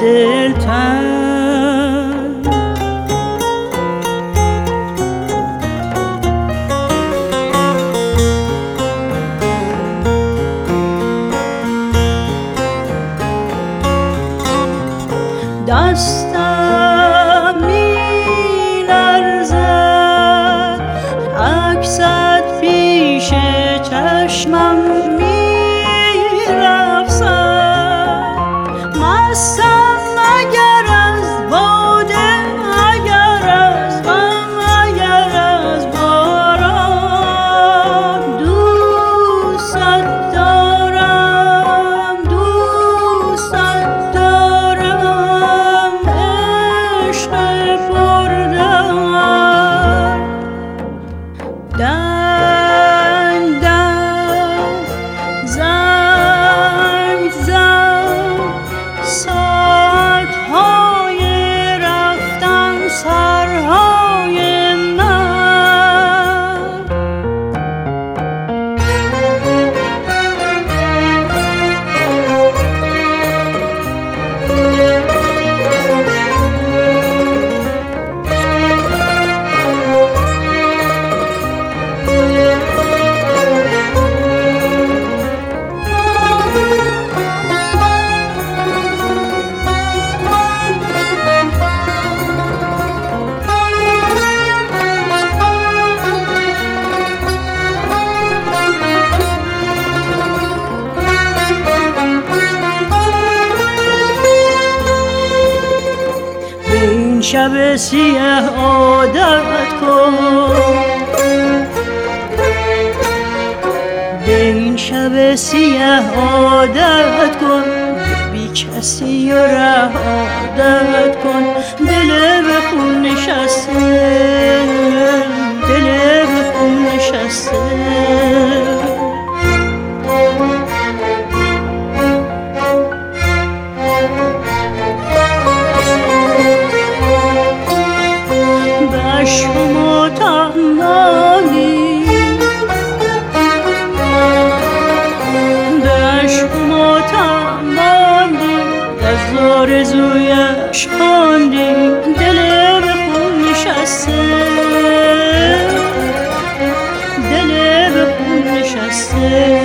دلتنگ. دستم می لرزد، عکست پیش چشمم می رقصد. مستم اگر از باده، اگر از غم، اگر از باران. دوست دارم، دوست دارم، عشق پردرد. دنگ دنگ زنگ زن، ساعتهای رفتن سرهای من. این شب سیاه عادت کن، به این شب سیاه عادت کن، بی کسی و ره عادت کن. دل به خون نشسته، دل به خون نشسته. شما تمامی، به شما تمامی، از آرزویش خواندی. دل به خون نشسته، دل به خون نشسته.